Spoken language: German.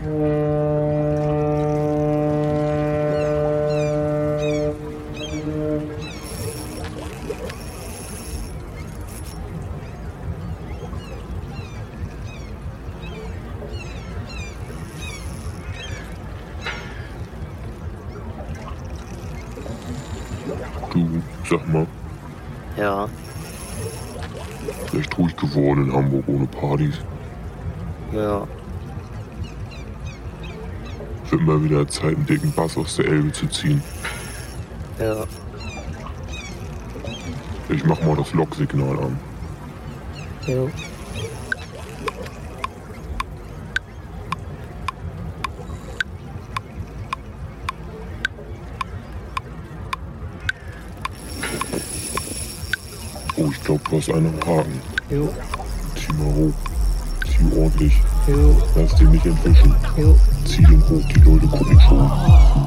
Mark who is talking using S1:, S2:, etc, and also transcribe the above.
S1: Du, sag mal,
S2: Ja,
S1: recht ruhig geworden in Hamburg ohne Partys.
S2: ja,
S1: Wird mal wieder Zeit, einen dicken Bass aus der Elbe zu ziehen.
S2: ja.
S1: Ich mach mal das Loksignal an.
S2: Jo.
S1: Oh, ich glaub, du hast einen am Haken.
S2: Jo.
S1: Zieh mal hoch. Zieh ordentlich.
S2: Jo.
S1: Lass den nicht entwischen.
S2: Jo.
S1: Zieh den hoch, die Leute gucken schon.